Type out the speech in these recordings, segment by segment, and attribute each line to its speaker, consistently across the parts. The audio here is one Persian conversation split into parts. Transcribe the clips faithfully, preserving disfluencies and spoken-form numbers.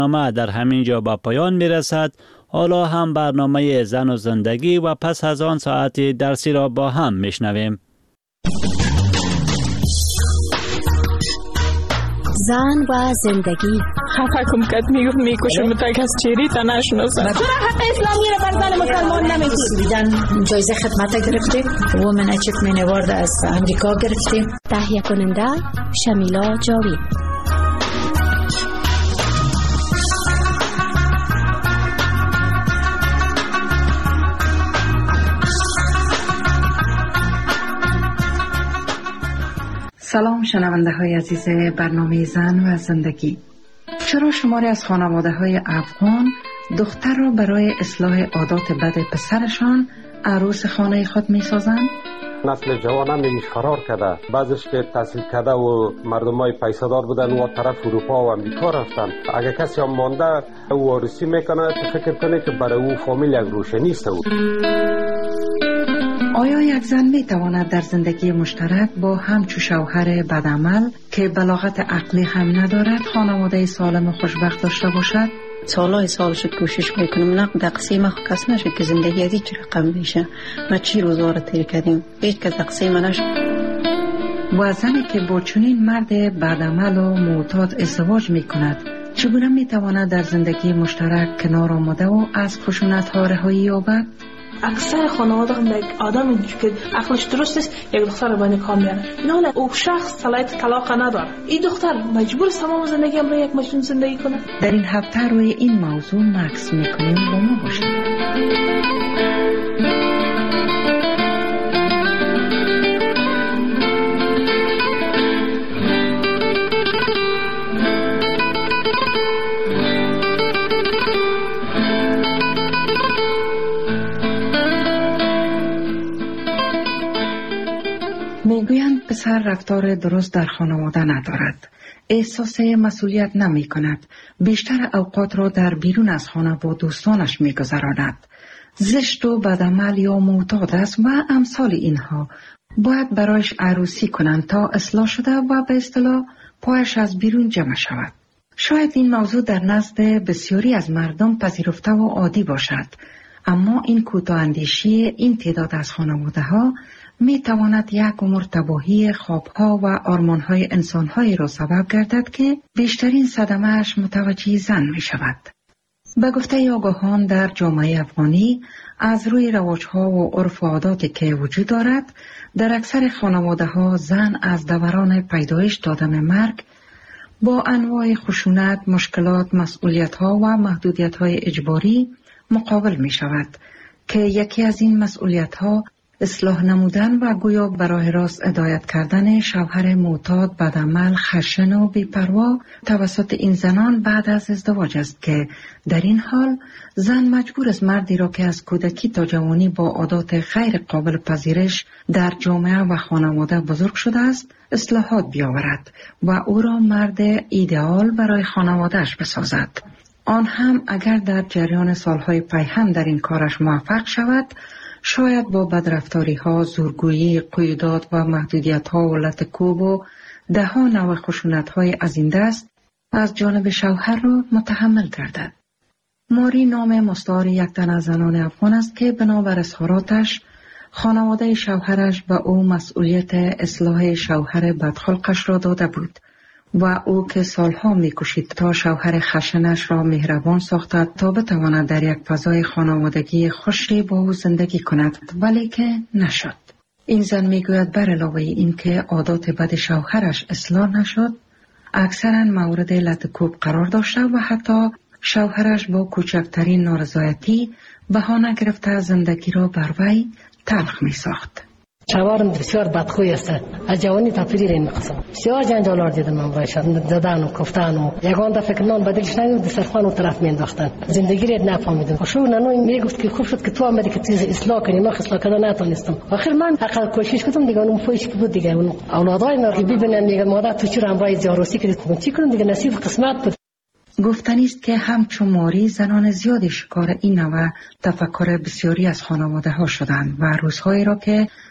Speaker 1: برنامه در همین جا به پایان می رسد. حالا هم برنامه زن و زندگی و پس از آن ساعت درسی را با هم می شنویم.
Speaker 2: زن و زندگی.
Speaker 3: خفه کم کت میگفت میکشم تا کس چیری تا نشناسم.
Speaker 4: چرا حق اسلامی را بر زن مسلمان نمیدید؟
Speaker 5: دیدن جایزه خدمت گرفتیم. وومن اچیومنت اوارد از امریکا گرفتیم.
Speaker 2: تهیه کننده شمیلا جاوید.
Speaker 6: سلام شنونده های عزیز برنامه زن و زندگی. چرا شماری از خانواده های افغان دختر را برای اصلاح عادات بد پسرشان عروس خانه خود می سازند؟
Speaker 7: نسل جوان هم میگیش فرار کرده، بعضش که تحصیل کرده و مردم های پیسادار بودن و طرف اروپا و امریکا رفتن. اگه کسی هم مانده او وارثی میکنه تو فکر کنه که برای او فامیل یک روشنی است.
Speaker 6: آیا یک زن می تواند در زندگی مشترک با همچو شوهر بدعمل که بلاغت عقلی هم ندارد خانواده سالم و خوشبخت داشته باشد؟
Speaker 5: سالهای سال شد کوشش میکنم نه دقسی ما کس نشد که زندگی از هیچ رقم میشه. ما چی روزا را تیر کردیم هیچ کس دقسی ما نشد.
Speaker 6: و زنی که با چنین مرد بدعمل و معتاد ازدواج میکند چگونه میتواند در زندگی مشترک کنار آمده و از خشونت ها رهایی یابد؟
Speaker 3: اکثر خانواده هم یک آدمی که عقلش درست است یک دختر رو به نکاح میارن. نه او شخص صلاحیت طلاق نداره. این دختر مجبور است تمام زندگی هم یک مجنون زندگی کنه.
Speaker 6: در این هفته روی این موضوع مکس میکنیم. با ما باشید. میگویند پسر رفتار درست در خانواده ندارد. احساس مسئولیت نمی کند. بیشتر اوقات را در بیرون از خانه با دوستانش می گذراند. زشت و بدعمل یا معتاد است و امثال اینها. باید برایش عروسی کنند تا اصلاح شده و به اصطلاح پایش از بیرون جمع شود. شاید این موضوع در نزد بسیاری از مردم پذیرفته و عادی باشد. اما این کوتاه‌اندیشی این تعداد از خانواده ها می تواند یک عمر تباهی خوابها و آرمانهای انسانهایی را سبب گردد که بیشترین صدمه‌اش متوجه زن می شود. به گفته آگاهان در جامعه افغانی از روی رواجها و عرف و عاداتی که وجود دارد در اکثر خانواده ها زن از دوران پیدایش تا دم مرگ با انواع خشونت، مشکلات، مسئولیت‌ها و محدودیت‌های اجباری مقابل می شود که یکی از این مسئولیت‌ها اصلاح نمودن و گویا براه راست هدایت کردن شوهر معتاد بدعمل خشن و بی‌پروا توسط این زنان بعد از ازدواج است که در این حال زن مجبور است مردی را که از کودکی تا جوانی با عادات غیر قابل پذیرش در جامعه و خانواده بزرگ شده است اصلاحات بیاورد و او را مرد ایدئال برای خانوادهش بسازد. آن هم اگر در جریان سالهای پیهم در این کارش موفق شود شاید با بدرفتاری ها، زورگویی، قیودات و محدودیت ها و لطکوب و ده ها نوع خشونت های از این دست از جانب شوهر را متحمل گردد. ماری نام مستعار یک تن از زنان افغان است که بنابر اظهاراتش خانواده شوهرش به او مسئولیت اصلاح شوهر بدخلقش را داده بود و او که سالها می‌کوشید تا شوهر خشنش را مهربان ساخته تا بتواند در یک فضای خانوادگی خوشی با او زندگی کند ولی که نشد. این زن میگوید بر علاوه این که عادات بد شوهرش اصلاح نشد اکثرا مورد لطکوب قرار داشته و حتی شوهرش با کوچکترین نارضایتی بهانه گرفته زندگی را بر وی تلخ می ساخت.
Speaker 8: شوهرم بسیار بدخوی است. از جوانی تا پیری این قسم بسیار جنجال دیدم من برایش زدن و کفتن و یگان دفعه که نان بدلش نگفت دسترخوان اون طرف میانداختن. زندگی را نفهمیدم. شو نانو میگفت که خوب شد که تو آمدی که چیز اصلاح کنی. من اصلاح کردن نتونستم. آخر من حقا کوشش کردم دیگه اون فوش که بود دیگه اون اولادای من که ببینن میگه مادر تو چرا همراه جاروسی کردی چی کنم دیگه نصیب قسمت بود.
Speaker 6: گفتنی است که همچون ماری زنان زیادی شکار این نوع تفکر بسیاری از خانواده ها شدند و روزهایی را که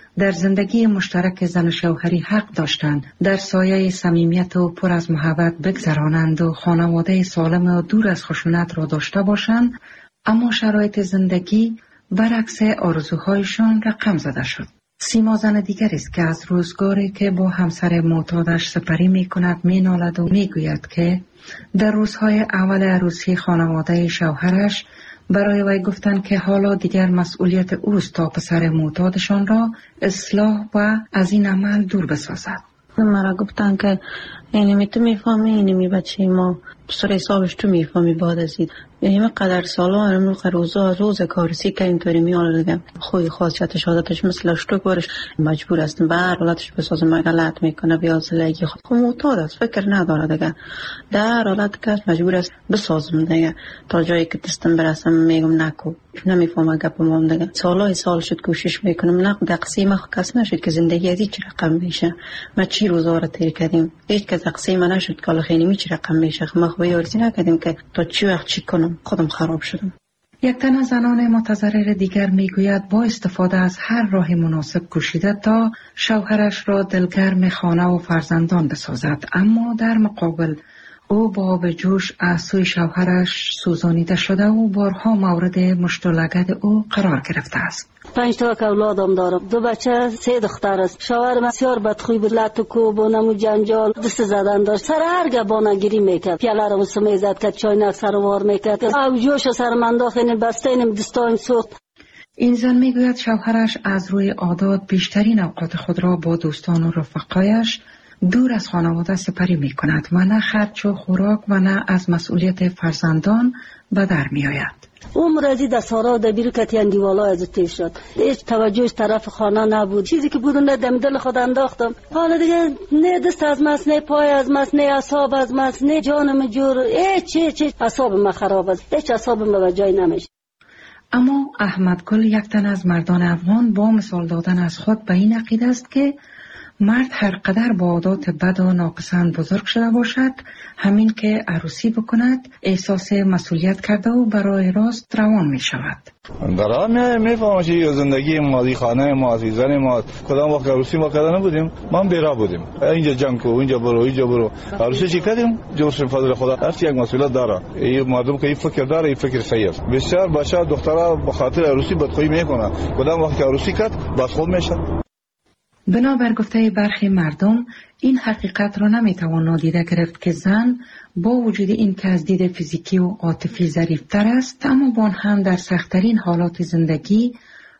Speaker 6: در زندگی مشترک زن و شوهری حق داشتند در سایه صمیمیت و پر از محبت بگذرانند و خانواده سالم و دور از خشونت را داشته باشند، اما شرایط زندگی برعکس آرزوهایشان رقم زده شد. سیما زن دیگری است که از روزگاری که با همسر معتادش سپری می کند می نالد و می گوید که در روزهای اول عروسی خانواده شوهرش برای وی گفتند که حالا دیگر مسئولیت اوست تا پسر معتادشان را اصلاح و از این عمل دور بسازد.
Speaker 5: مرا گفتن که اینمی تو میفهمی، اینمی بچه ما سر حسابش تو میفهمی بعد از این اینمی قدر سالا اینمی روزا روز کارسی که اینطوری میاره دیگه خوی خاصیتش عادتش مثل اشتوک برش مجبور است بر حالتش بسازه، مگلت میکنه بیازلگی خود خود معتاد است، فکر نداره دیگه در حالت که مجبور است بسازم دیگه تا جایی که دستم برسم میگم نکو نمیفهمه گپ ما دیگه. سالای سال شد کوشش میکنم نه دقسی ما کس نشد که زندگی از هیچ رقم میشه. ما چی روزا رو تیر کردیم هیچ کس دقسی ما نشد که حالا خیلی میچ رقم میشه. ما خوبی ارزی نکردیم که تا چی وقت چی کنم خودم خراب شدم.
Speaker 6: یک تن از زنان متضرر دیگر میگوید با استفاده از هر راه مناسب کوشیده تا شوهرش را دلگرم خانه و فرزندان بسازد، اما در مقابل او با به جوش از سوی شوهرش سوزانیده شده و بارها مورد مشت و لگد او قرار گرفته است.
Speaker 9: پنج تا اولادم دارم، دو بچه سه دختر است. شوهرم بسیار بدخوی بود، لط و کوب و نمو جنجال دست زدن داشت. سر هر گبانگیری میکرد، پیاله رو سمیزد کرد، چاینک سر وار میکرد، او جوش سر منداخت، این بسته این دستایم سوخت.
Speaker 6: این زن میگوید شوهرش از روی عادات بیشترین اوقات خود را با دوستان و رفقایش دور از خانواده سپری می کند و نه خرچ و خوراک و نه از مسئولیت فرزندان به در می آید.
Speaker 9: عمر ازی در سارا در بیرو کتیان دیوالا از تیز شد، هیچ توجهش طرف خانه نبود. چیزی که بود نه دم دل خود انداختم. حالا دیگه نه دست از ماست، نه پای از ماست، نه اعصاب از ماست، نه جانم جور، هیچ هیچ هیچ اعصاب ما خراب است، هیچ اعصابم به جای نمیشه.
Speaker 6: اما احمد گل یک تن از مردان افغان با مثال دادن از خود به این عقیده است که مرد هر قدر با عادات بد و ناپسند بزرگ شده باشد، همین که عروسی بکند احساس مسئولیت کرده و برای راست روان می شود.
Speaker 10: در آن می فهمم که زندگی مادی خانه ما عزیزان ما کدام وقت عروسی ما کردن نبودیم، ما بیرا بودیم. اینجا جنگ کو، اینجا برو، اینجا برو. عروسی چی کردیم؟ جورش فضل خدا. هر یک مسئولیت داره. این مردم که این فکر داره، این فکر صحیح است. بسیار بچه دخترها به خاطر عروسی بدخویی میکنن. کدام وقت عروسی کرد، بدخو میشه.
Speaker 6: بنابر گفته برخی مردم این حقیقت را نمیتوان نادیده گرفت که زن با وجود این که از دید فیزیکی و عاطفی ظریف‌تر است، اما با هم در سخت‌ترین حالات زندگی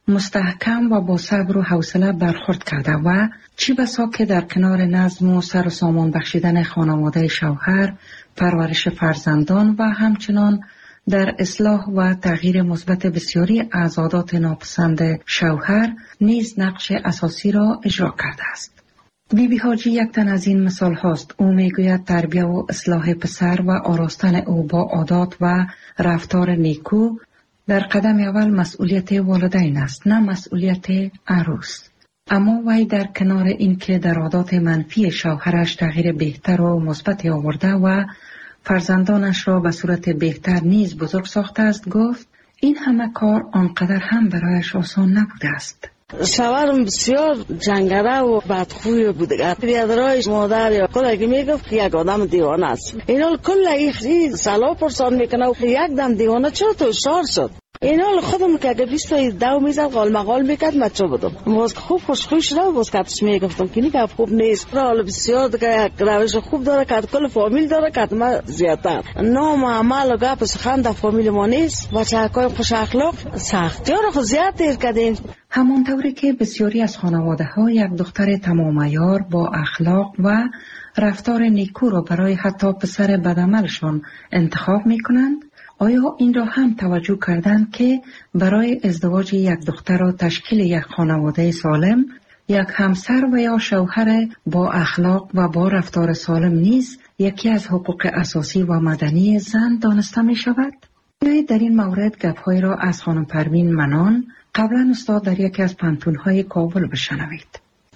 Speaker 6: مستحکم و با صبر و حوصله برخورد کرده و چی بسا که در کنار نظم و سر و سامان بخشیدن خانواده شوهر، پرورش فرزندان و همچنان در اصلاح و تغییر مثبت بسیاری از عادات ناپسند شوهر نیز نقش اساسی را اجرا کرده است. بی بی حاجی یک تن از این مثال هاست. او میگوید تربیت و اصلاح پسر و آراستن او با عادات و رفتار نیکو در قدم اول مسئولیت والدین است، نه مسئولیت عروس. اما وی در کنار این که در عادات منفی شوهرش تغییر بهتر و مثبت آورده و فرزندانش را به صورت بهتر نیز بزرگ ساخته است، گفت این همه کار آنقدر هم برایش آسان نبوده است.
Speaker 11: شوهرم بسیار جنگره و بدخوی بوده. بیادرایش مادر یا کل اگه میگفت که یک آدم دیوانه است. اینا کل این سلا پرسان میکنه و یک دم دیوانه چرا تو شار شد. اینا خودم که اگه بیست تا دو میزد قال مقال میکرد من چه بدم. باز خوب خوشخوش شده و باز کتش میگفتم که نیگه خوب نیست. حالا بسیار دیگه یک روش خوب داره که کل فامیل داره که ما زیادتر. نام عمل و گپ سخن در فامیل ما نیست. بچه های خوش اخلاق سختی ها رو خود زیاد تیر کردیم.
Speaker 6: همانطوری که بسیاری از خانواده ها یک دختر تمام عیار با اخلاق و رفتار نیکو را برای حتی پسر بدعملشان انتخاب میکنند، آیا این را هم توجه کردند که برای ازدواج یک دختر و تشکیل یک خانواده سالم، یک همسر و یا شوهر با اخلاق و با رفتار سالم نیز یکی از حقوق اساسی و مدنی زن دانسته می شود؟ در این مورد گپ‌های را از خانم پروین منان، قبلا استاد در یکی از پانتون‌های کابل بشنوید.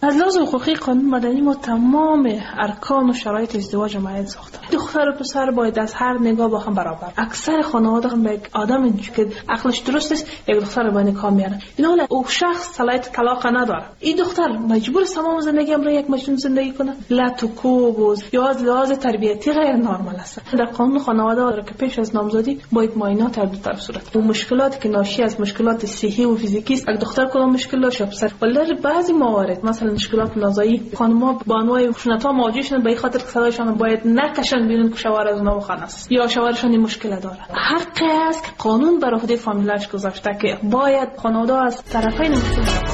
Speaker 3: از لحاظ حقوقی قانون مدنی ما تمام ارکان و شرایط ازدواج معین ساختیم. دختر و پسر باید از هر نگاه با هم برابر. اکثر خانواده هم یک آدم که عقلش درست است یک دختر با نکاح میارن. این حالا او شخص صلاحیت طلاق نداره. این دختر مجبور است تمام زندگی هم را یک مجنون زندگی کنه. لط و کوب یا از لحاظ تربیتی غیر نرمال است. در قانون خانواده را که پیش از نامزدی باید معاینات هر دو طرف صورت. اون مشکلاتی که ناشی از مشکلات صحی و فیزیکی است، یک دختر کدام مشکل داشته پسر. ولی در بعضی موارد مثلا مشکلات نازایی خانم‌ها با انواع خشونت‌ها مواجه شدن به خاطر که صدایشان باید نکشن بیرون که شوهر از اونها بخوان است یا شوهرشان این مشکل داره. حق است که قانون بر عهده فامیلش گذاشته که باید خانواده از طرفین مشکل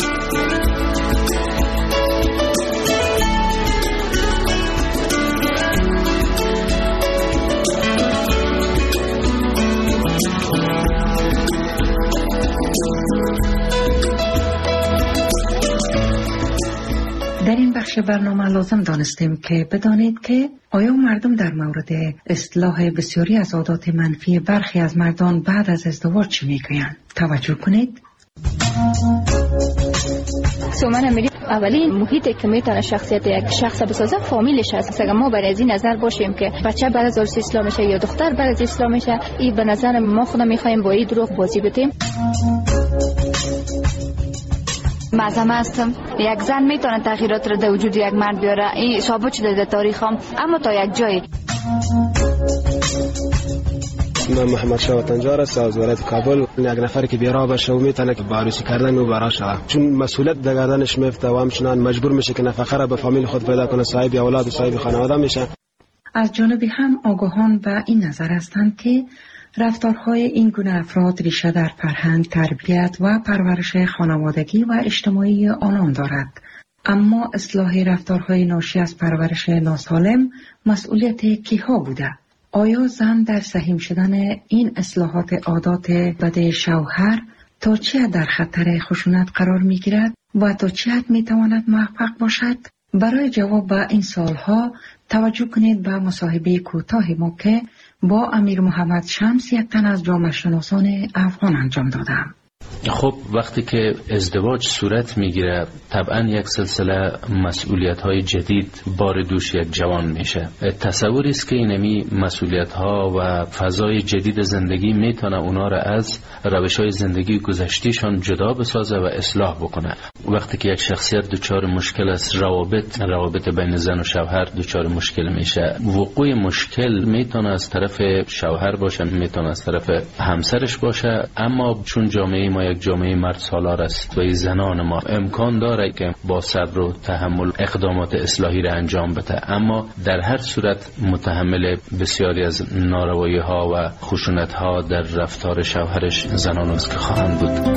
Speaker 6: در این بخش برنامه لازم دانستیم که بدانید که آیا مردم در مورد اصلاح بسیاری از عادات منفی برخی از مردان بعد از ازدواج چی میگویند؟ توجه کنید.
Speaker 12: سومن امیری اولین محیطی که میتونه شخصیت یک شخص بسازه فامیلش هست. اگر ما بر از این نظر باشیم که بچه بعد از عروسی اسلام میشه یا دختر بعد از اسلام میشه، این به نظر ما خودمون میخوایم با این دروغ بازی بتیم.
Speaker 13: مذهب هستم یک زن میتونه تغییرات رو در وجود یک مرد بیاره، این ثابت شده در تاریخ هم، اما تا یک جایی.
Speaker 14: من محمد شاه وطنجار است از ولایت کابل. یک نفر که بیراه باشه و میتونه که عروسی کردن او برا شود، چون مسئولیت در گردنش میفته و همچنان مجبور میشه که نفقه را به فامیل خود پیدا کنه، صاحب اولاد و صاحب خانواده میشه.
Speaker 6: از جانبی هم آگاهان به این نظر هستند که رفتارهای این گونه افراد ریشه در فرهنگ، تربیت و پرورش خانوادگی و اجتماعی آنان دارد. اما اصلاح رفتارهای ناشی از پرورش ناسالم مسئولیت کیها بوده؟ آیا زن در سهیم شدن این اصلاحات عادات بد شوهر تا چه حد در خطر خشونت قرار می گیرد و تا چه حد می تواند موفق باشد؟ برای جواب به این سوالها توجه کنید به مصاحبه کوتاه ما که با امیر محمد شمس یک تن از جامعه شناسان افغان انجام دادم.
Speaker 15: خب وقتی که ازدواج صورت میگیره طبعا یک سلسله مسئولیت های جدید بار دوش یک جوان میشه. تصوری است که اینمی مسئولیت ها و فضای جدید زندگی میتونه اونا را از روش های زندگی گذشتیشان جدا بسازه و اصلاح بکنه. وقتی که یک شخصیت دچار مشکل است، روابط روابط بین زن و شوهر دچار مشکل میشه. وقوع مشکل میتونه از طرف شوهر باشه، میتونه از طرف همسرش باشه، اما چون جامعه ما یک جامعه مرد سالار است و این زنان ما امکان داره که با صبر و تحمل اقدامات اصلاحی را انجام بده، اما در هر صورت متحمل بسیاری از ناروایی ها و خشونت ها در رفتار شوهرش زنان است که خواهند بود.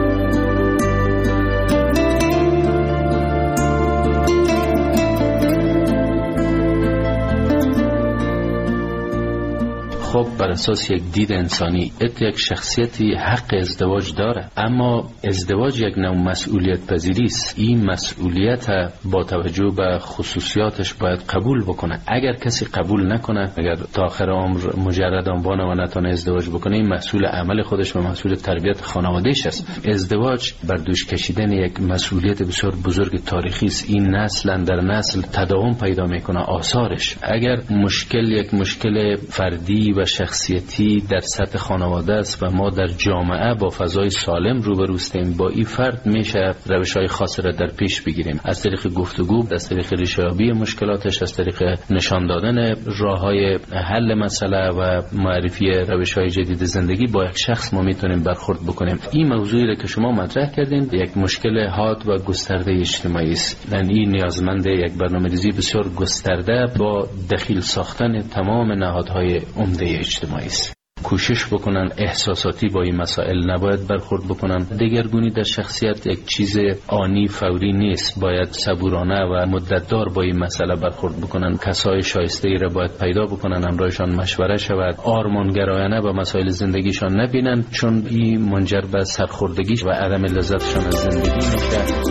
Speaker 15: خب بر اساس یک دید انسانی یک شخصیتی حق ازدواج داره، اما ازدواج یک نوع مسئولیت پذیری است. این مسئولیت با توجه به خصوصیاتش باید قبول بکنه. اگر کسی قبول نکنه، اگر تا آخر عمر مجردان بانه و نتونه ازدواج بکنه، این مسئول عمل خودش و مسئول تربیت خانوادهش است. ازدواج بر دوش کشیدن یک مسئولیت بسیار بزرگ تاریخی است. این نسل در نسل تداوم پیدا میکنه آثارش. اگر مشکل یک مشکل فردی و شخصیتی در سطح خانواده است و ما در جامعه با فضای سالم روبرو هستیم، با این فرد میشه روش‌های خاصی را در پیش بگیریم، از طریق گفتگو، از طریق ریشه‌یابی مشکلاتش، از طریق نشان دادن راه‌های حل مسئله و معرفی روش‌های جدید زندگی با یک شخص ما میتونیم برخورد بکنیم. این موضوعی را که شما مطرح کردین یک مشکل حاد و گسترده اجتماعی است. این نیازمند یک برنامه‌ریزی بسیار گسترده با دخیل ساختن تمام نهادهای عمده اجتماعی است. کوشش بکنن احساساتی با این مسائل نباید برخورد بکنن. دگرگونی در شخصیت یک چیز آنی فوری نیست، باید صبورانه و مدتدار با این مسئله برخورد بکنن. کسای شایسته ای را باید پیدا بکنن، همراهشان مشوره شود، آرمانگرایانه به مسائل زندگیشان نبینن، چون این منجر به سرخوردگی و عدم لذتشان از زندگی میشه.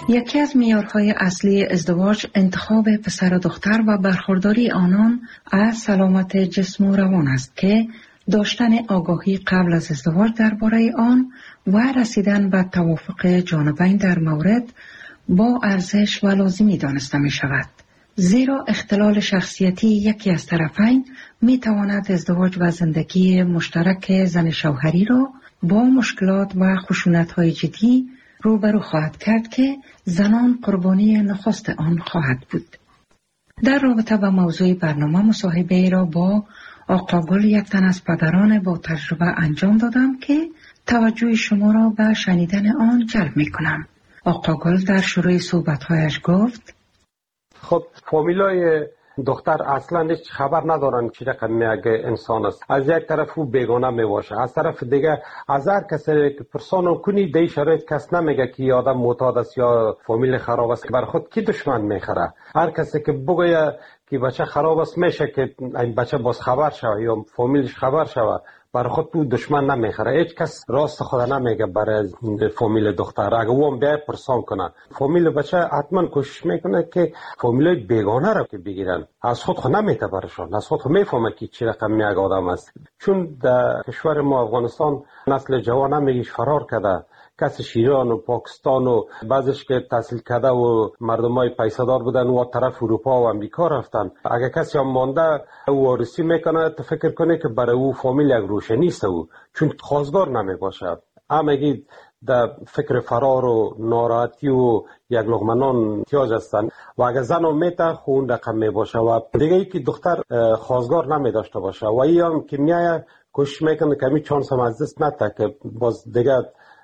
Speaker 6: یکی از معیارهای اصلی ازدواج انتخاب پسر و دختر و برخورداری آنان از سلامت جسم و روان است که داشتن آگاهی قبل از ازدواج درباره آن و رسیدن به توافق جانبین در مورد با ارزش و لازمی دانسته می شود. زیرا اختلال شخصیتی یکی از طرفین می تواند ازدواج و زندگی مشترک زن شوهری را با مشکلات و خشونت‌های جدی روبرو خواهد کرد که زنان قربانی نخست آن خواهد بود. در رابطه با موضوع برنامه مصاحبه ای را با آقا گل، یک تن از پدران با تجربه، انجام دادم که توجه شما را به شنیدن آن جلب می کنم. آقا گل در شروع صحبت‌هایش گفت:
Speaker 7: خب فامیلای دختر اصلا هیچ خبر ندارن چی رقم یک انسان است. از یک طرف او بیگانه می باشه، از طرف دیگه از هر کسی که پرسان کنی دی شرایط کس نمیگه که آدم معتاد است یا فامیل خراب است. بر خود کی دشمن میخره؟ هر کسی که بگه که بچه خراب است میشه که این بچه باز خبر شوه یا فامیلش خبر شوه، برای خود تو دشمن نمیخره. هیچ کس راست خود نمیگه برای فامیل دختر. اگه او هم بیای پرسان کنه فامیل بچه حتما کوشش میکنه که فامیل بیگانه را که بگیرن. از خود خود نمیته برشان، از خود خود میفهمه که چی رقم یک آدم است. چون در کشور ما افغانستان نسل جوان همیش فرار کرده، کسی ایران و پاکستان و بعضش که تحصیل کرده و مردمای پیسه‌دار بودن و طرف اروپا و امریکا رفتن. اگه کسی هم مانده او وارثی میکنه، تو فکر کنه که برای او فامیل یک روشنی است او، چون خواستگار نمی باشه. همگی در فکر فرار و ناراحتی و یک لقمه نان احتیاج هستن و اگه زن هم میته خون رقم می باشه و دیگه ای که دختر خواستگار نمی داشته باشه و ای هم که میایه کوشش میکنه که می چانس هم از دست نده که باز دیگه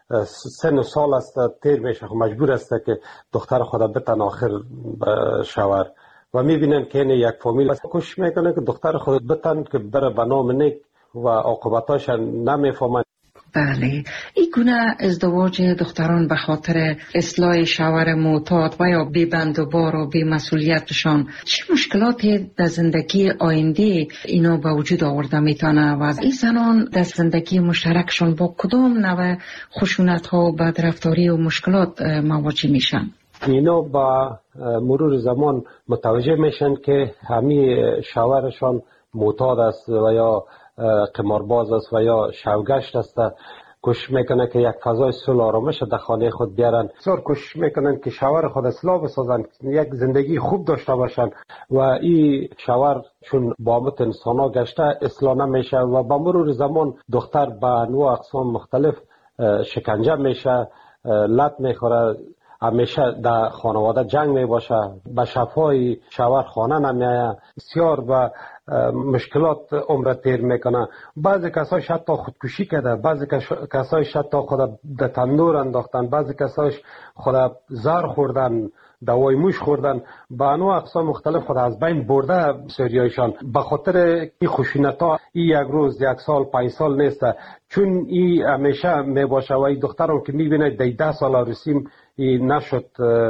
Speaker 7: سن و سال است تیر میشه، مجبور است که دختر خود بتن آخر شوهر و میبینن که این یک فامیل کوشش میکنه که دختر خود بتن که بره به نام نیک و عاقبتاش نمیفهمن.
Speaker 6: بله، این گونه ازدواج دختران به خاطر اصلاح شوهر معتاد و یا بی بند و بار و بی مسئولیتشان چه مشکلاتی در زندگی آینده اینا به وجود آورده میتونه و این زنان در زندگی مشترکشان با کدام نوع خشونت ها و بدرفتاری و مشکلات مواجه میشن؟
Speaker 7: اینا با مرور زمان متوجه میشن که همین شوهرشان معتاد است و یا قمارباز است و یا شوگشت است. کوشش میکنه که یک فضای صلح آرامش در خانه خود بیارن. بسیار کوشش میکنن که شوهر خود اصلاح بسازن، یک زندگی خوب داشته باشن و این شوهر چون بابت انسان ها گشته اصلاح نمیشه و با مرور زمان دختر به انواع اقسام مختلف شکنجه میشه، لط میخوره، همیشه در خانواده جنگ می باشه، به شفای شوهر خانه نمیایه، بسیار به مشکلات عمر تیر میکنه. بعضی کسایش حتی خودکشی کرده، بعضی کسایش حتی خود در تندور انداختن، بعضی کسایش خود زهر خوردن، دوای موش خوردن، به انواع اقسام مختلف خود از بین برده بسیاریایشان. به خاطر این خشونت ها این یک روز، یک سال، پنج سال نیست، چون این همیشه می باشه و این دختران که میبینه دی ده سال عروسیم این نشد،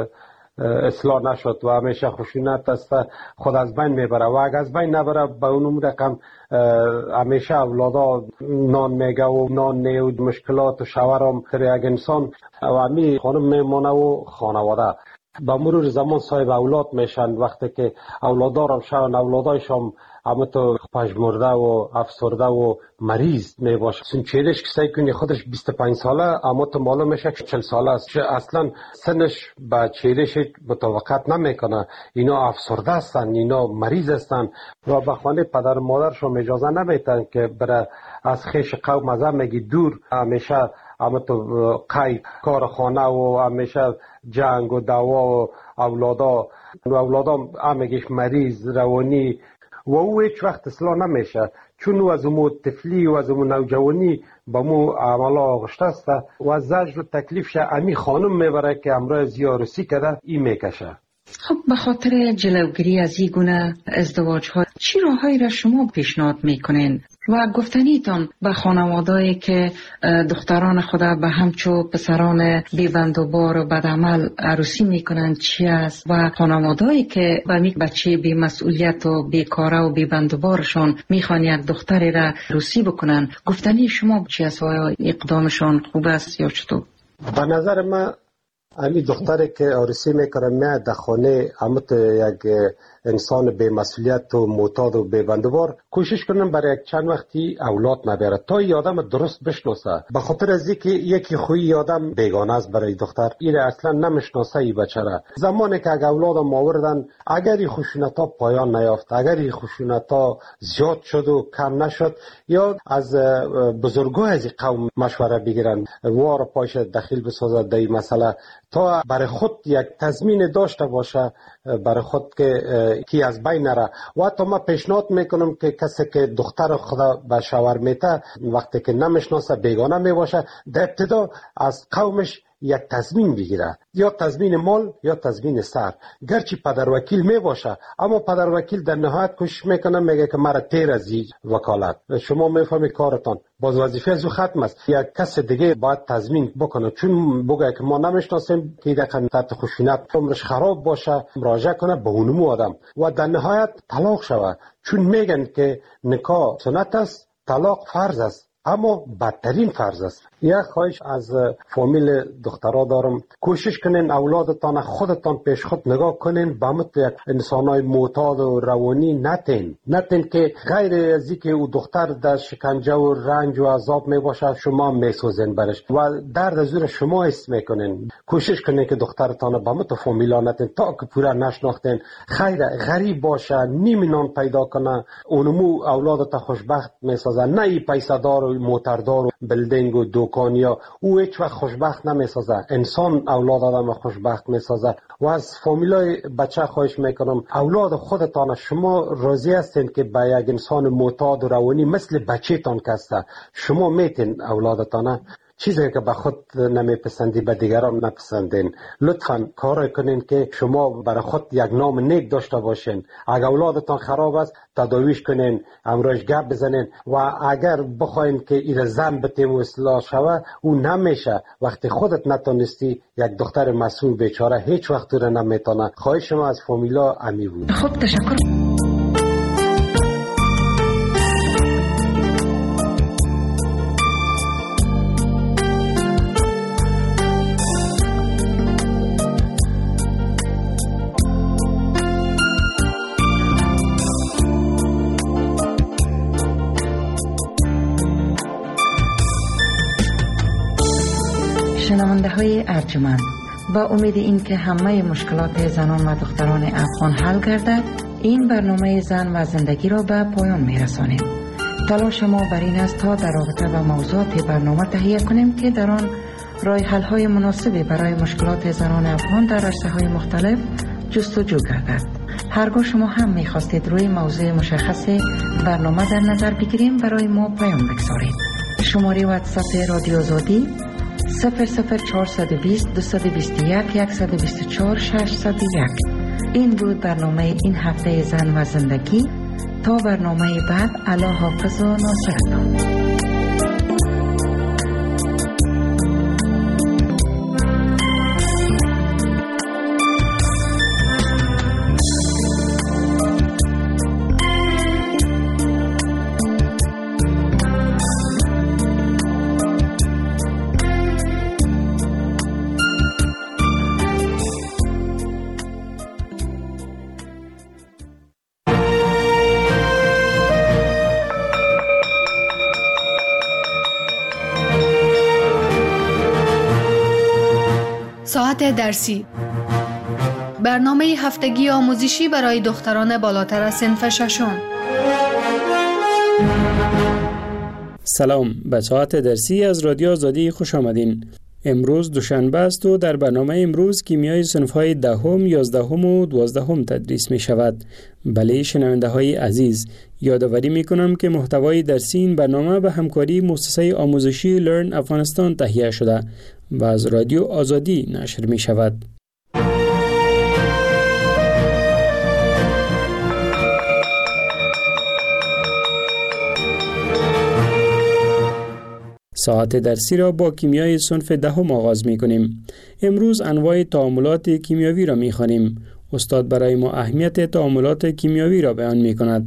Speaker 7: اصلاح نشد و همیشه خشونت است، خود از بین میبره و اگر از بین نبره به اونم رقم همیشه اولادا نان میگه و نان نی و مشکلات و شوهرم تر یک انسان و همی خانم میمانه و خانواده با مرور زمان صاحب اولاد میشن. وقتی که اولادارم شون، اولادایشم همه تو پژمرده و افسرده و مریض می باشه. سن چهرش کسایی کنی خودش بیست و پنج ساله اما تو معلوم میشه که چهل ساله است. اصلا سنش با چهرش مطابقت نمیکنه. اینا افسرده هستن، اینا مریض هستن و به خانه پدر و مادرشون اجازه نمیدن که بره از خیش قوم از همگی دور. همیشه اما تو قید کار خانه و همیشه جنگ و دعوا و اولادا و اولادا همگیش مریض روانی و او هیچ وقت اصلاح نمیشه، چون او از امو طفلی و از امو نوجوانی با مو عملا آغشته است و از زجر و تکلیفش امی خانم میبره که امرای زیارسی کرده این میکشه.
Speaker 6: خب به خاطر جلوگیری از این گونه ازدواج ها چی راههایی را شما پیشنهاد میکنین و گفتنیتان به خانوادهایی که دختران خود به همچو پسران بی‌بند و بار و بدعمل عروسی میکنن چی است و خانوادهایی که به می بچه بی مسئولیت و بیکاره و بی‌بند و بارشان میخوان یک دختری را عروسی بکنن، گفتنی شما چی است و اقدامشان خوب است یا چطور؟
Speaker 7: به نظر من امی دختری که عروسی میکنه میاد در خانه امت یک انسان به مسئولیت و معتاد و به بندوبار کوشش کنن برای یک چند وقتی اولاد نبره تا این آدم درست بشناسه. به خاطر از اینکه یکی خوی آدم بیگانه است برای دختر، این اصلا نمیشناسه این بچه را. زمانی که اگه اولادم آوردن، اگر این خشونت‌ها پایان نیافت، اگر این خشونت‌ها زیاد شد و کم نشد، یا از بزرگای از قوم مشوره بگیرن وار پاش دخیل بسازد در این مسئله تا برای خود یک تضمین داشته باشه برای خود که کی از بین نره. و حتی ما پیشنهاد میکنم که کسی که دختر خدا به شوهر میته وقتی که نمیشناسه بیگانه میباشه در ابتدا از قومش یک تضمین بگیره، یا تضمین مال یا تضمین سر. گرچه پدر وکیل می باشه اما پدر وکیل در نهایت کوشش میکنه میگه که مرا تیر از این وکالت شما میفهمی کارتان باز وظیفه از او ختم است، یک کس دیگه باید تضمین بکنه، چون بگه که ما نمیشناسیم که دقیقا تحت خشونت عمرش خراب باشه مراجعه کنه به اونمو آدم و در نهایت طلاق شوه. چون میگن که نکاح سنت است، طلاق فرض است، اما بدترین فرض است. یک خواهش از فامیل دخترها دارم، کوشش کنین اولادتان خودتان پیش خود نگاه کنین، به مت یک انسانای معتاد و روانی نتین نتین که غیر از اینکه او دختر در شکنجه و رنج و عذاب می باشه شما میسوزین برش و درد از او شما حس میکنین. کوشش کنین که دخترتان به مت فامیلا نتین تا که پورا نشناختین، خیر غریب باشه نیم نان پیدا کنه اونمو اولادت خوشبخت میسازه، نه ای پیسه دار و موتردار و بلدینگ و دکانیا او هیچ وقت خوشبخت نمیسازه. انسان اولاد آدم خوشبخت میسازه. و از فامیلای بچه خواهش میکنم اولاد خودتان شما راضی هستین که به یک انسان معتاد و روانی مثل بچه تان کسته شما میتین اولادتان چیزی که به خود نمیپسندی به دیگران نپسندین. لطفاً کار کنین که شما برای خود یک نام نیک داشته باشین. اگر اولادتان خراب است تداویش کنین، امروز گپ بزنین و اگر بخواین که این زن بتیم و اصلاح شوه او نمیشه. وقتی خودت نتونستی یک دختر مسئول بیچاره هیچ وقت رو نمیتونه. خواهش ما از فامیلا امی بود.
Speaker 6: خب تشکر. شنونده های ارجمند، با امید این که همه مشکلات زنان و دختران افغان حل گردد این برنامه زن و زندگی را به پایان می رسانیم. تلاش ما بر این است تا در رابطه با موضوعات برنامه تهیه کنیم که در آن راه حل های مناسبی برای مشکلات زنان افغان در عرصه های مختلف جستجو گردد. هرگاه شما هم می خواستید روی موضوع مشخص برنامه در نظر بگیریم برای ما پیام بگذارید. شماره واتساپ رادیو آزادی صفر صفر چهارصد و بیست دویست و بیست و یک صد و بیست و چهار ششصد و یک. این بود برنامه این هفته زن و زندگی. تا برنامه بعد، الله حافظ و ناصرتان.
Speaker 16: ساعت درسی، برنامه هفتگی آموزشی برای دختران بالاتر از صنف ششم.
Speaker 17: سلام، به ساعت درسی از رادیو آزادی خوش آمدین. امروز دوشنبه است و در برنامه امروز کیمیای صنف‌های دهم، یازدهم و دوازدهم تدریس می شود. بله شنونده های عزیز، یادآوری می کنم که محتوای درسی این برنامه به همکاری مؤسسه آموزشی لرن افغانستان تهیه شده و از رادیو آزادی نشر می شود. ساعت درسی را با کیمیای صنف دهم آغاز می کنیم. امروز انواع تعاملات کیمیاوی را می خوانیم. استاد برای ما اهمیت تعاملات کیمیاوی را بیان می کند.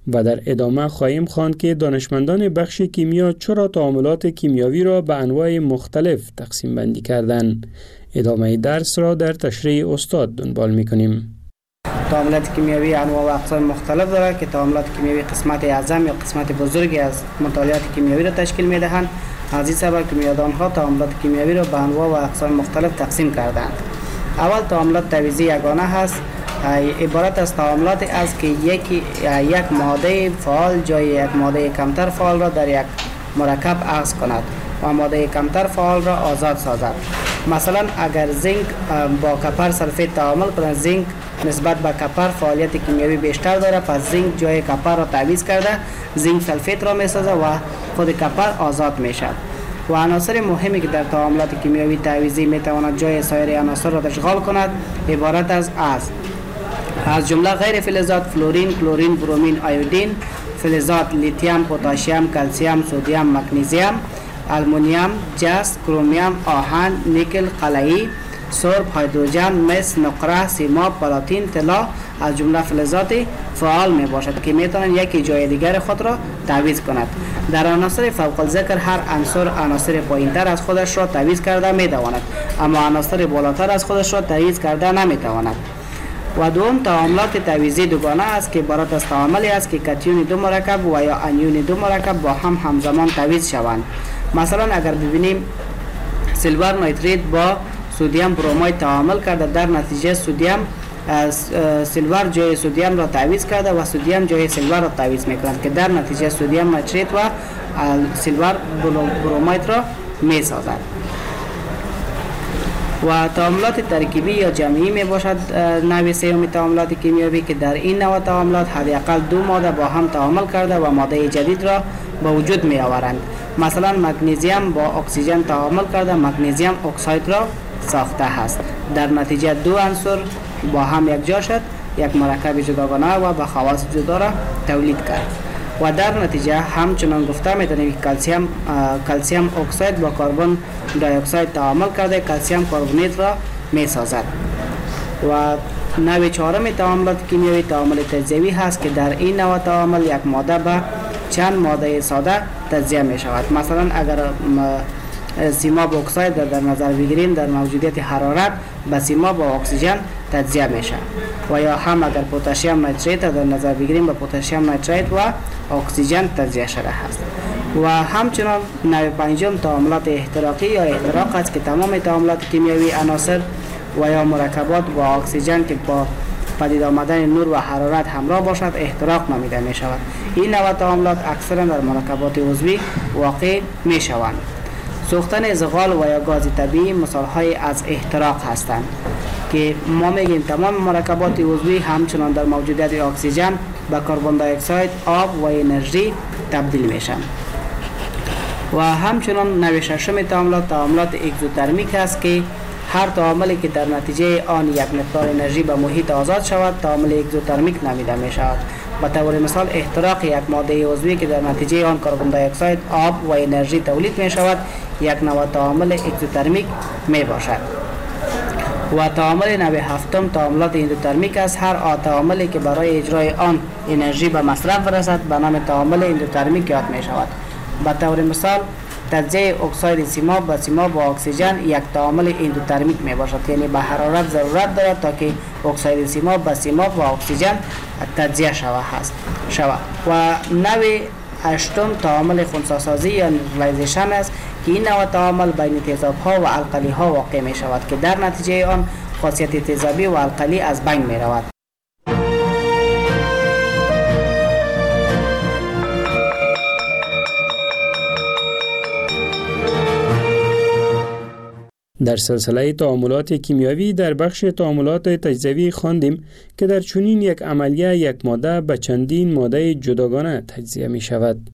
Speaker 17: و در ادامه خواهیم خواند که دانشمندان بخش کیمیا چرا تعاملات کیمیاوی را به انواع مختلف تقسیم بندی کردند. ادامه درس را در تشریح استاد دنبال می‌کنیم.
Speaker 18: تعاملات کیمیاوی انواع و اقسام مختلف دارد که تعاملات کیمیاوی قسمت اعظم یا قسمت بزرگی از مطالعات کیمیاوی را تشکیل می‌دهند. از این سبب کیمیادان‌ها تعاملات کیمیاوی را به انواع و اقسام مختلف تقسیم کردند. اول تعاملات تعویضی یگانه هست، عبارت از تعاملاتی است که یک یک ماده فعال جای یک ماده کمتر فعال را در یک مرکب اخذ کند و ماده کمتر فعال را آزاد سازد. مثلا اگر زینک با کپر سلفیت تعامل کند، زینک نسبت به کپر فعالیت کیمیاوی بیشتر دارد، پس زینک جای کپر را تعویض کرده زینک سلفیت را میسازد و خود کپر آزاد میشد. و عناصر مهمی که در تعاملات کیمیاوی تعویضی میتواند جای سایر عناصر را اشغال کند عبارت از از از جمله غیر فلزات فلورین، کلورین، برومین، آیودین، فلزات لیتیوم، پتاسیم، کلسیم، سدیم، مگنیزیم، آلومینیوم، جست، کرومیوم، آهن، نیکل، قلعی، سرب، هیدروژن، مس، نقره، سیماب، پلاتین، طلا از جمله فلزات فعال می باشد که می توانند یکی جای دیگر خود را تعویض کند. در عناصر فوق الذکر هر عنصر عناصر پایینتر از خودش را تعویض کرده می تواند، اما عناصر بالاتر از خودش را تعویض کرده نمی تواند. و دوم تعاملات تعویضی دوگانه است که عبارت از تعاملی است که کاتیون دو مرکب و یا انیون دو مرکب با هم همزمان تعویض شوند. مثلا اگر ببینیم سیلور نیتریت با سدیم برومید تعامل کرده، در نتیجه سدیم سیلور جای سدیم را تعویض کرده و سدیم جای سیلور را تعویض میکند که در نتیجه سدیم نیتریت و سیلور برومید را میسازد. و تعاملات ترکیبی یا جمعی می باشد نوع سوم تعاملات کیمیاوی که در این نوع تعاملات حداقل دو ماده با هم تعامل کرده و ماده جدید را به وجود می آورند. مثلا مگنیزیم با اکسیژن تعامل کرده مگنیزیم اکساید را ساخته است. در نتیجه دو عنصر با هم یکجا شد، یک مرکب جداگانه و به خواص جدا را تولید کرد. و در نتیجه همچنان گفته میتونیم که کلسیم کلسیم اکساید با کربن دی اکساید تعامل کرده کلسیم کربونیت را میسازد. و نوع چهارم تعاملات کیمیاوی تعامل تجزیوی هست که در این نوع تعامل یک ماده به چند ماده ساده تجزیه می شود. مثلا اگر سیماب اکساید در نظر بگیریم در موجودیت حرارت به سیماب با اکسیژن تجزیه میشه. و یا هم اگر پتاسیم نیتریت در نظر بگیریم به پتاسیم نیتریت و اکسیژن تجزیه شده است. و همچنان نوع پنجم تعاملات احتراقی یا احتراق است که تمام تعاملات کیمیاوی عناصر و یا مرکبات با اکسیژن که با پدید آمدن نور و حرارت همراه باشد احتراق نامیده می شود. این نوع تعاملات اکثرا در مرکبات عضوی واقع می شوند. سوختن زغال و یا گاز طبیعی مثالهای از احتراق هستند که ما میگیم تمام مرکبات عضوی همچنان در موجودیت اکسیژن به کربن دی اکساید، آب و انرژی تبدیل میشن. و همچنان نوع ششم تعاملات تعاملات اگزوترمیک است که هر تعاملی که در نتیجه آن یک مقدار انرژی به محیط آزاد شود تعامل اگزوترمیک نامیده می شود. به طور مثال احتراق یک ماده عضوی که در نتیجه آن کربن دی اکساید، آب و انرژی تولید می شود یک نوع تعامل اگزوترمیک می باشد. و تعامل نوع هفتم تعاملات اندوترمیک است. هر تعاملی که برای اجرای آن انرژی به مصرف رسد به نام تعامل اندوترمیک یاد می شود. به طور مثال تجزیه اکساید سیماب به سیماب با اکسیژن یک تعامل اندوترمیک می باشد، یعنی به حرارت ضرورت دارد تا که اکساید سیماب به سیماب با اکسیژن تجزیه شود هست شود. و نوع هشتم تعامل خنثی‌سازی یا نیوترالایزیشن است که این نوع تعامل بین تیزاب‌ها و القلی‌ها واقع می شود که در نتیجه آن خاصیت تیزابی و القلی از بین می رود.
Speaker 17: در سلسله تعاملات کیمیاوی در بخش تعاملات تجزیوی خواندیم که در چنین یک عملیه یک ماده به چندین ماده جداگانه تجزیه می شود.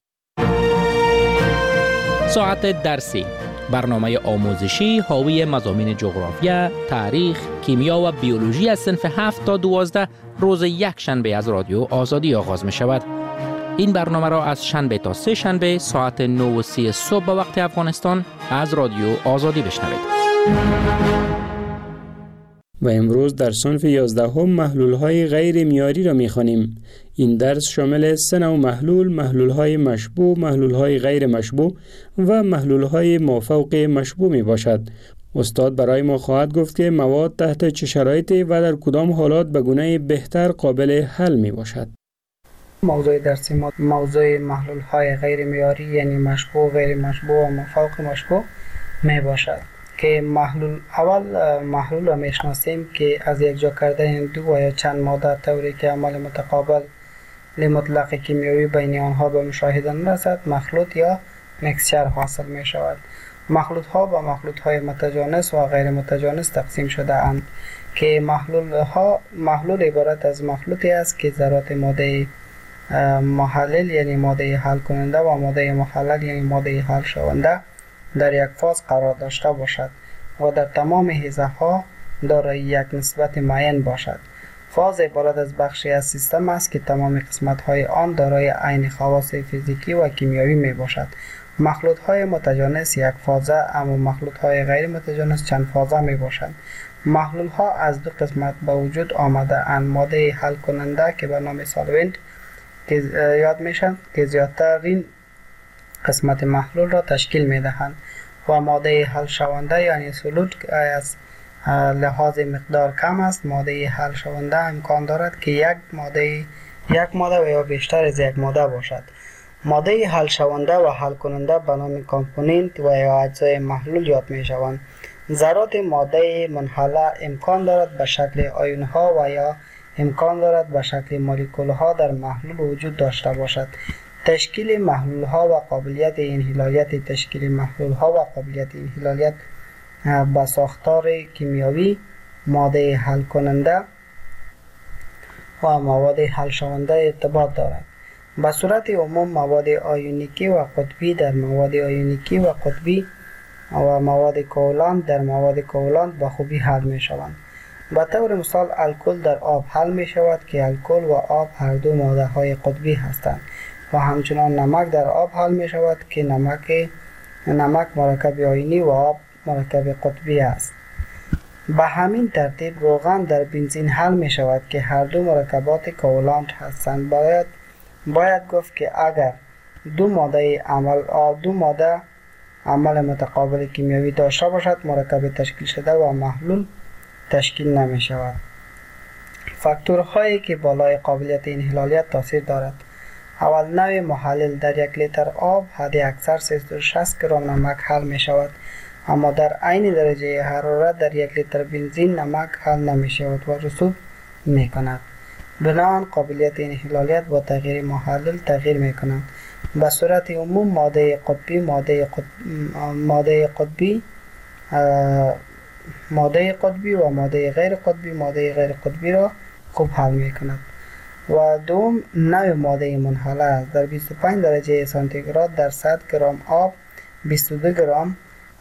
Speaker 19: ساعت درسی، برنامه آموزشی حاوی مضامین جغرافیا، تاریخ، کیمیا و بیولوژی از صنف هفت تا دوازده روز یک شنبه از رادیو آزادی آغاز می شود. این برنامه را از شنبه تا سه شنبه ساعت نه و سی صبح به وقت افغانستان از رادیو آزادی بشنوید.
Speaker 17: و امروز در صنف یازدهم محلول های غیر معیاری را می‌خوانیم. این درس شامل سه نوع محلول، محلول های مشبوع، محلول های غیر مشبوع و محلول های مافوق مشبوع می باشد. استاد برای ما خواهد گفت که مواد تحت چه شرایطی و در کدام حالات به گونه بهتر قابل حل می باشد.
Speaker 18: موضوع درسی ما موضوع محلول های غیر معیاری یعنی مشبوع، غیر مشبوع و مافوق مشبوع می باشد که محلول اول محلول را میشناسیم که از یک جا کردن دو و یا چند ماده طوری که عمل متقابل لمطلق کیمیایی بین آنها به مشاهده نرسد مخلوط یا مکسچر حاصل می شود. مخلوط ها با مخلوط های متجانس و غیر متجانس تقسیم شده اند که محلول ها محلول عبارت از مخلوطی است که ذرات ماده محلل یعنی ماده حل کننده و ماده محلل یعنی ماده حل شونده در یک فاز قرار داشته باشد و در تمام حیزه ها دارای یک نسبت معین باشد. فاز عبارت از بخشی از سیستم است که تمام قسمت های آن دارای عین خواص فیزیکی و کیمیایی می باشد. مخلوط های متجانس یک فازه اما مخلوط های غیر متجانس چند فازه می باشند. محلول ها از دو قسمت به وجود آمده اند: ماده حل کننده که به نام سالونت که یاد میشن که زیادترین قسمت محلول را تشکیل می دهند و ماده حل شونده یعنی سولوت که از لحاظ مقدار کم است. ماده حل شونده امکان دارد که یک ماده یک ماده و یا بیشتر از یک ماده باشد. ماده حل شونده و حل کننده به نام کامپوننت و یا اجزای محلول یاد می شوند. ذرات ماده منحله امکان دارد به شکل آیون ها و یا امکان دارد به شکل مولکول ها در محلول وجود داشته باشد. تشکیل محلول ها و قابلیت انحلالیت تشکیل محلول ها و قابلیت انحلالیت با ساختار کیمیایی ماده حل کننده و مواد حل شونده ارتباط دارد. به صورت عموم مواد آیونیکی و قطبی در مواد آیونیکی و قطبی و مواد کوولانت در مواد کوولانت به خوبی حل می شوند. به طور مثال الکل در آب حل می شود که الکل و آب هر دو ماده های قطبی هستند و همچنان نمک در آب حل می شود که نمک نمک مرکب آیونی و آب مرکب قطبی است. به همین ترتیب روغن در بنزین حل می شود که هر دو مرکبات کوولانت هستند. باید باید گفت که اگر دو ماده عمل دو ماده عمل متقابل کیمیایی داشته باشد مرکب تشکیل شده و محلول تشکیل نمی شود. فاکتورهایی که بالای قابلیت انحلالیت تاثیر دارد: اول، نوع محلل در یک لیتر آب حد اکثر سیصد و شصت گرم نمک حل می شود اما در عین درجه حرارت در یک لیتر بنزین نمک حل نمی شود و رسوب می کند. بنابراین قابلیت انحلالیت با تغییر محلل تغییر می کند. به صورت عموم ماده قطبی ماده قطب... ماده قطبی ماده قطبی و ماده غیر قطبی ماده غیر قطبی را خوب حل می کند. و دوم، نوع ماده منحله است. در بیست و پنج درجه سانتیگراد در صد گرم آب بیست و دو گرم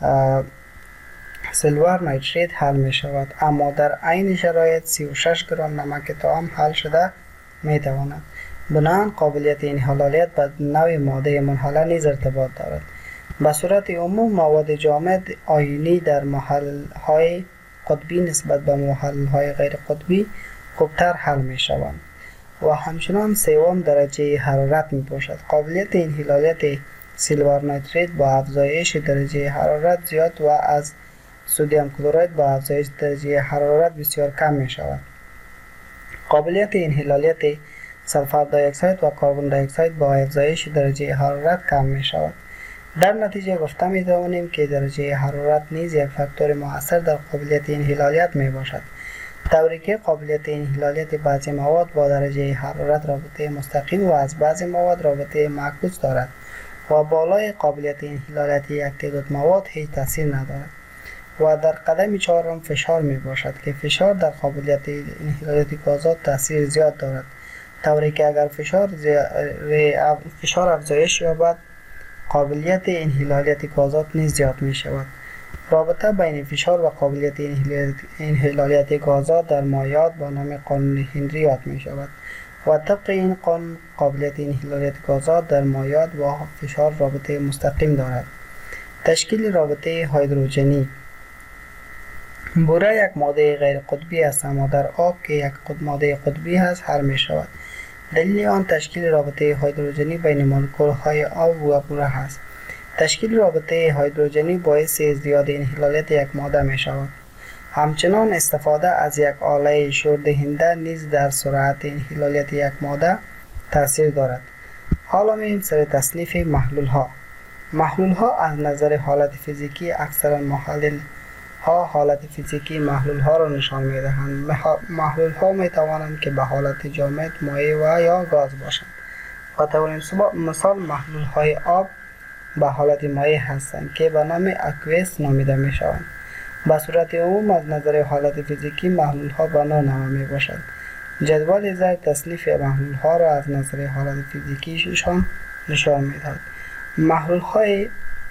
Speaker 18: سیلور نیتریت حل می شود اما در عین شرایط سی و شش گرم نمک طعام حل شده می تواند. بنابراین قابلیت انحلالیت به نوع ماده منحله نیز ارتباط دارد. به صورت عموم مواد جامد آیونی در محلل های قطبی نسبت به محلل های غیر قطبی خوبتر حل می شوند و همچنان سوم درجه حرارت می باشد. قابلیت انحلالیت سیلور نیتریت با افزایش درجه حرارت زیاد و از سدیم کلراید با افزایش درجه حرارت بسیار کم می شود. قابلیت انحلالیت سلفر دی اکساید و کربن دی اکساید با افزایش درجه حرارت کم می شود. در نتیجه گفته می توانیم که درجه حرارت نیز یک فاکتور مؤثر در قابلیت انحلالیت می باشد. طوری که قابلیت انحلالیت بعضی مواد با درجه حرارت رابطه مستقیم و از بعضی مواد رابطه معکوس دارد و بالای قابلیت انحلالیت یک تعداد مواد هیچ تاثیر ندارد. و در قدم چهارم فشار می باشد که فشار در قابلیت انحلالیت گازات تاثیر زیاد دارد، طوری که اگر فشار فشار افزایش یابد قابلیت انحلالیت گازات نیز زیاد می شود. رابطه بین فشار و قابلیت انحلالیت گازات در مایعات با نام قانون هنری یاد می شود و طبق این قانون قابلیت انحلالیت گازات در مایعات با فشار رابطه مستقیم دارد. تشکیل رابطه هیدروژنی بوره یک ماده غیر قطبی است، اما در آب که یک ماده قطبی است حل می شود. دلیل آن تشکیل رابطه هیدروژنی بین مولکول‌های آب و بوره است. تشکیل رابطه هیدروژنی باعث ازدیاد انحلالیت یک ماده می شود. همچنان استفاده از یک آله شوردهنده نیز در سرعت انحلالیت یک ماده تاثیر دارد. حالا می‌ریم سر تصنیف محلول ها. محلول ها از نظر حالت فیزیکی اکثرا محلل ها حالت فیزیکی محلول ها را نشان می دهند. محلول ها می توانند که به حالت جامد، مایع و یا گاز باشند. به طور مثال محلول های آب به حالت مایع هستند که به نام اکویس نامیده می شوند. به صورت عموم از نظر حالت فیزیکی محلول ها به نوع نما می باشد. جدول زیر تصنیف محلول ها را از نظر حالت فیزیکیشان نشان می دهد. محلول های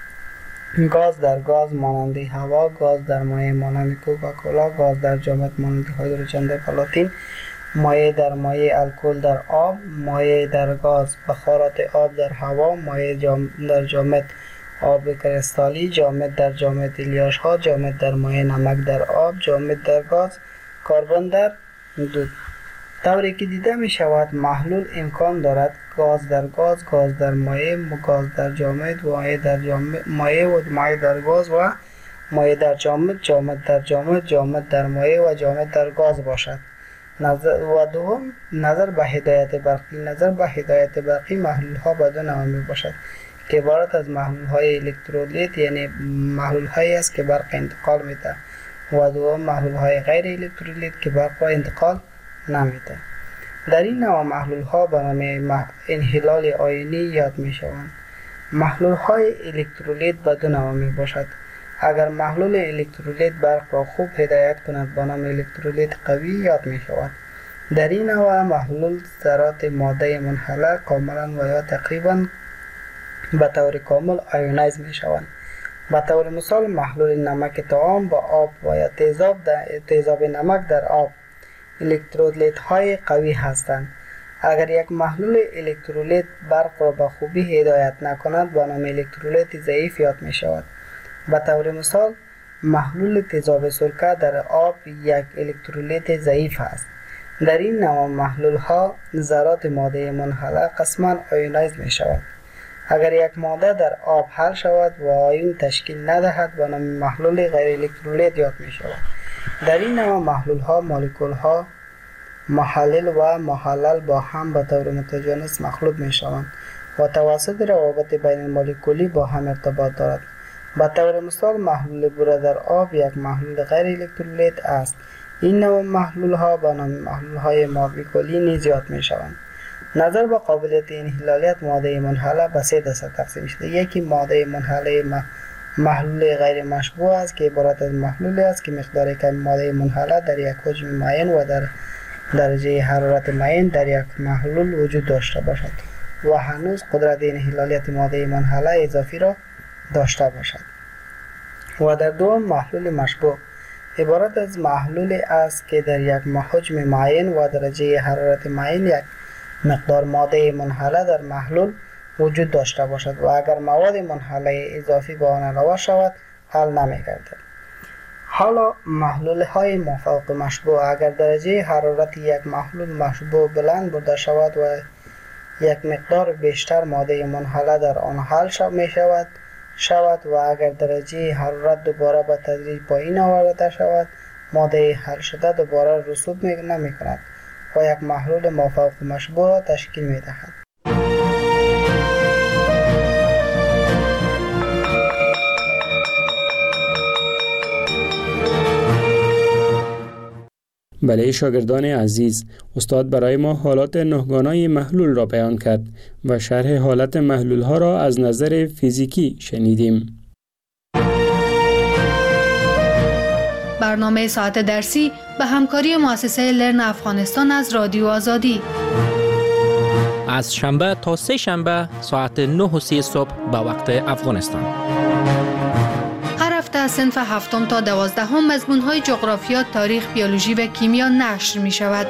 Speaker 18: گاز در گاز مانند هوا، گاز در مایع مانند کوکاکولا، گاز در جامد مانند هیدروژن در پلاتین، مایع در مایع الکل در آب، مایع در گاز بخارات آب در هوا، مایع جام در جامد آب کریستالی، جامد در جامد الیاش ها، جامد در مایع نمک در آب، جامد در گاز، کربن در دود. طوری که دیده می شود محلول امکان دارد گاز در گاز، گاز در مایع، گاز در جامد، مایع در جامد، مایع و مایع در گاز و مایع در جامد، جامد در جامد، جامد در مایع و جامد در گاز باشد. نظر و دوم نظر به هدایت برقی. نظر به هدایت برقی محلول ها به دو نوع می باشد که عبارت از محلول های الکترولیت یعنی محلول هایی است که برق انتقال می ده و دوم محلول های غیر الکترولیت که برق را انتقال نمیده. در این نوع محلول ها به نام انحلال آیونی یاد می شوند. محلول های الکترولیت به دو نوع می باشد. اگر محلول الکترولیت برق را خوب هدایت کند به نام الکترولیت قوی یاد می شود. در این نوع محلول ذرات ماده منحله کاملا و یا تقریبا به طور کامل آیونایز می شوند. به طور مثال محلول نمک طعام با آب و یا تیزاب تیزاب نمک در آب الکترولیت های قوی هستند. اگر یک محلول الکترولیت برق را به خوبی هدایت نکند به نام الکترولیت ضعیف یاد می شود. به طور مثال محلول تیزاب سرکه در آب یک الکترولیت ضعیف است. در این نوع محلول ها ذرات ماده منحله قسما آیونایز می شود. اگر یک ماده در آب حل شود و آیون تشکیل ندهد به نام محلول غیر الکترولیت یاد می شود. در این نوع محلول ها مولکول ها محلل و محلل با هم به طور متجانس مخلوط می شوند و توسط روابط بین مولکولی با هم ارتباط دارد. به طور مثال محلول بوره در آب یک محلول غیر الکترولیت است. این نوع محلول ها به نام محلول های مولکولی نیز یاد می شوند. نظر به قابلیت انحلالیت ماده منحله به سه دسته تقسیم شده. یکی ماده منحله محلول غیر مشبوع است که عبارت از محلولی است که مقدار کم ماده منحله در یک حجم معین و در درجه حرارت معین در یک محلول وجود داشته باشد و هنوز قدرت انحلالیت ماده منحله اضافی را داشته باشد. و در دوم محلول مشبوع عبارت از محلولی است که در یک حجم معین و درجه حرارت معین یک مقدار ماده منحله در محلول وجود داشته باشد و اگر مواد منحله اضافی به آن علاوه شود حل نمی‌گردد. حالا محلول های مافوق مشبوع اگر درجه حرارت یک محلول مشبوع بلند برده شود و یک مقدار بیشتر ماده منحله در آن حل می شود شود و اگر درجه حرارت دوباره به تدریج پایین آورده شود ماده حل شده دوباره رسوب نمی کند و یک محلول مافوق مشبوع تشکیل می دهد.
Speaker 17: بله شاگردان عزیز، استاد برای ما حالات نهگانای محلول را بیان کرد و شرح حالت محلول ها را از نظر فیزیکی شنیدیم.
Speaker 16: برنامه ساعت درسی به همکاری مؤسسه لرن افغانستان از رادیو آزادی
Speaker 19: از شنبه تا سه شنبه ساعت نه و سی صبح به وقت افغانستان.
Speaker 16: هر هفته از صنف هفتم تا دوازدهم مضمون‌های جغرافیا، تاریخ، بیولوژی و کیمیا نشر می شود.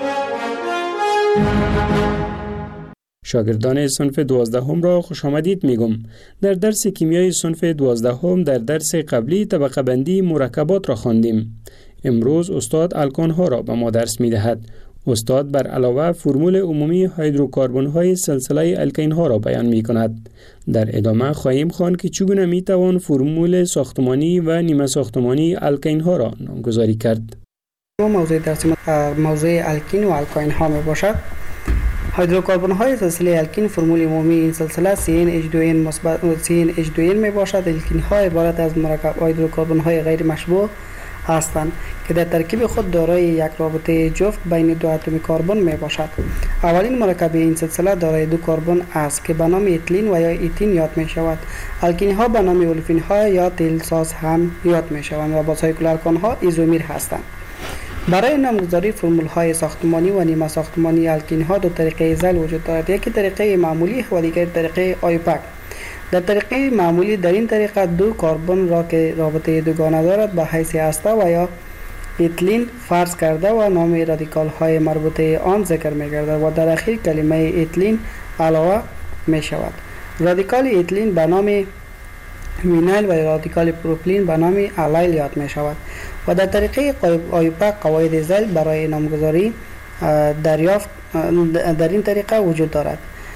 Speaker 17: شاگردان صنف دوازدهم را خوش آمدید میگم. در درس کیمیای صنف دوازدهم در درس قبلی طبقه بندی مرکبات را خواندیم. امروز استاد الکان ها را به ما درس می دهد. استاد بر علاوه فرمول عمومی هیدروکاربن های سلسله الکین ها را بیان می کند. در ادامه خواهیم خواند که چگونه می توان فرمول ساختمانی و نیمه ساختمانی الکین ها را نامگذاری کرد.
Speaker 18: موضوع درس موضوع الکین و الکین ها می باشد. هیدروکاربن های سلسله الکین فرمول عمومی این سلسله سی ان اچ دو ان مثبت سی ان اچ دو ان می باشد. الکین ها عبارت از مرکب هیدروکاربن های غیر مشبوع هستند که در ترکیب خود دارای یک رابطه جفت بین دو اتم کربن می باشد. اولین مرکب این سلسله دارای دو کربن است که به نام اتیلین و یا ایتین یاد می شود. الکین ها به نام اولفین ها یا تیل ساز هم یاد می شوند و با سایکل الکان ها ایزومیر هستند. برای نامگذاری فرمول های ساختمانی و نیمه ساختمانی الکین ها دو طریقه زل وجود دارد. یکی طریقه معمولی و دیگر طریقه آیوپک. در طریقه معمولی در این طریقه دو کربن را که رابطه دوگانه دارد به حیث هسته و یا اتیلین فرض کرده و نام رادیکال های مربوطه آن ذکر می گردد و در اخیر کلمه اتیلین علاوه می شود. رادیکال اتیلین به نام وینایل و رادیکال پروپیلین به نام الیل یاد می شود و در طریقه آیوپک قواعد زل برای نامگذاری دریافت در این طریقه وجود دارد.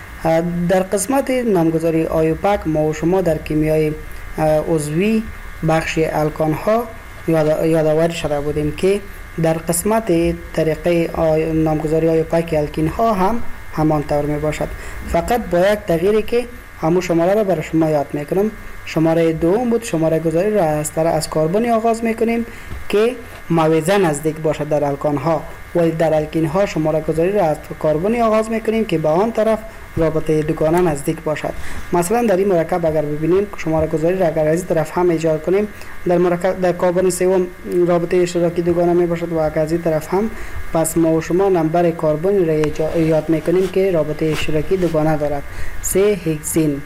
Speaker 18: در قسمت نامگذاری آیوپک ما و شما در کیمیای عضوی بخش الکان ها یادآور شده بودیم که در قسمت طریقه نامگذاری آیوپک الکین ها هم همان طور می باشد، فقط با یک تغییری که همون شماره را برای شما یاد می کنم. شماره دوم بود. شماره گذاری را از طرف از کربن آغاز می کنیم که موازه نزدیک باشد در الکان ها، ولی در الکین ها شماره گذاری را از کربن آغاز می کنیم که به آن طرف رابطه دوگانه نزدیک باشد. مثلا در این مرکب اگر ببینیم شماره گذاری را اگر از این طرف هم ایجاد کنیم در مرکب در کربن سوم رابطه اشتراکی دوگانه می باشد و اگر از این طرف هم، پس ما و شما نمبر کربن را یاد می کنیم که رابطه اشتراکی دوگانه دارد. سه هگزین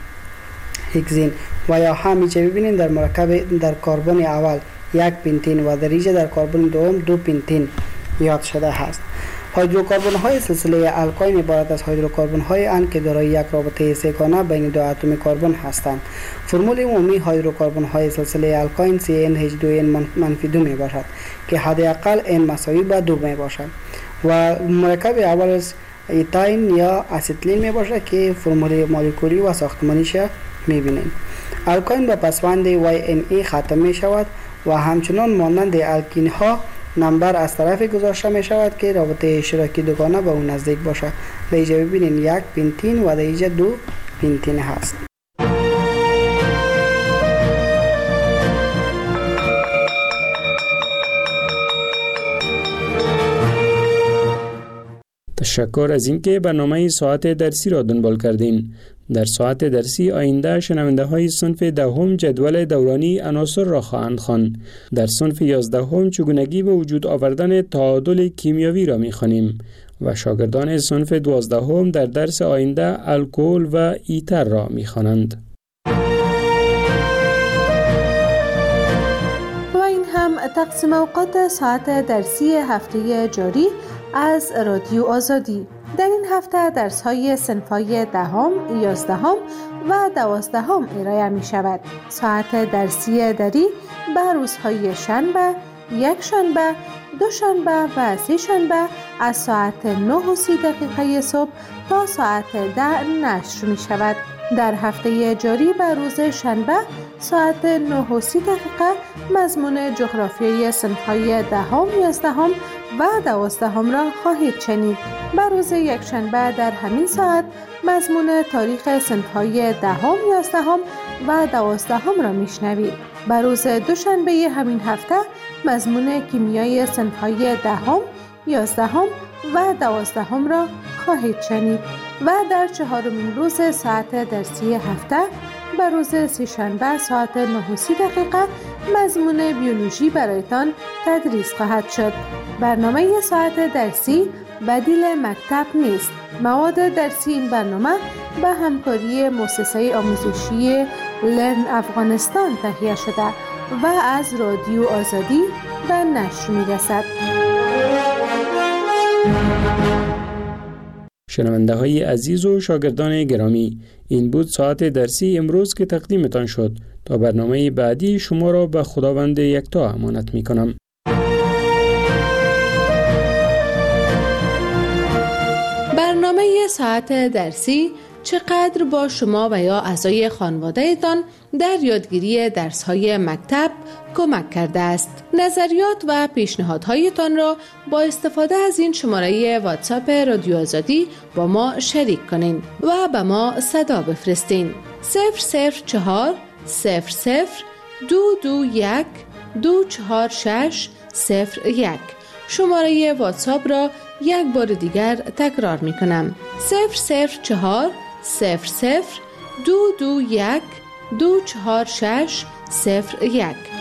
Speaker 18: هگزین و یا همیشه ببینیم در مرکب در کربن اول یک پنتین و در اینجا در کربن دوم دو پنتین یاد شده است. هیدروکاربن های سلسله الکین عبارت از هیدروکاربن های اند که دارای یک رابطه سه‌گانه بین دو اتم کربن هستند. فرمول عمومی هیدروکاربن های سلسله الکین سی ان اچ دو ان منفی دو می باشد که حداقل n مساوی به دو می باشد و مرکب اول از ایتاین یا اسیتیلین می باشد که فرمول مولکولی و ساختمانیش می بینیم. الکین به پسوند وای ان ای ختم می شود و همچنان مانند الکین ها نمبر از طرف گذاشته می شود که رابطه اشتراکی دوگانه به اون نزدیک باشد. در اینجا ببینید یک پنتین و در اینجا دو پنتین هست.
Speaker 17: تشکر از اینکه برنامه ساعت درسی را دنبال کردین. در ساعت درسی آینده شنونده های صنف دهم جدول دورانی عناصر را خواهند خواند. در صنف یازدهم چگونگی به وجود آوردن تعادل کیمیایی را می‌خوانیم و شاگردان صنف دوازدهم در درس آینده الکل و ایتر را می‌خوانند.
Speaker 16: و این هم تقسیم اوقات ساعت درسی هفته جاری از رادیو آزادی. در این هفته درس‌های صنف‌های دهم، یازدهم و دوازدهم ارائه می شود. ساعت درسی دری به روزهای شنبه، یک شنبه، دو شنبه و سه شنبه از ساعت نه و سی دقیقه صبح تا ساعت ده نشر می شود. در هفته جاری به روز شنبه ساعت نه و سی دقیقه مضمون جغرافیای صنف‌های دهم، یازدهم و دوازدهم را خواهید شنید. به روز یک شنبه در همین ساعت مضمون تاریخ صنف‌های دهم، یازدهم و دوازدهم را میشنوید. به روز دوشنبه همین هفته مضمون کیمیای صنف‌های دهم، یازدهم و دوازدهم را خواهید شنید و در چهارمین روز ساعت درسی هفته به روز سه‌شنبه ساعت نه و سی دقیقه مضمون بیولوژی برایتان تدریس خواهد شد. برنامه ساعت درسی بدیل مکتب نیست. مواد درسی این برنامه به همکاری مؤسسه آموزشی لرن افغانستان تهیه شده و از رادیو آزادی به نشر می‌رسد.
Speaker 17: شنونده های عزیز و شاگردان گرامی، این بود ساعت درسی امروز که تقدیمتان شد. تا برنامه بعدی شما را به خداوند یکتا امانت می کنم.
Speaker 16: ساعت درسی چقدر با شما و یا اعضای خانواده‌تان در یادگیری درس‌های مکتب کمک کرده است. نظریات و پیشنهادهایتان را با استفاده از این شماره واتساپ رادیو آزادی با ما شریک کنین و به ما صدا بفرستین. صفر صفر چهار صفر صفر دو دو یک دو چهار شش صفر یک. شماره واتساپ را یک بار دیگر تکرار می کنم. صفر صفر چهار صفر صفر دو دو یک دو چهار شش صفر یک.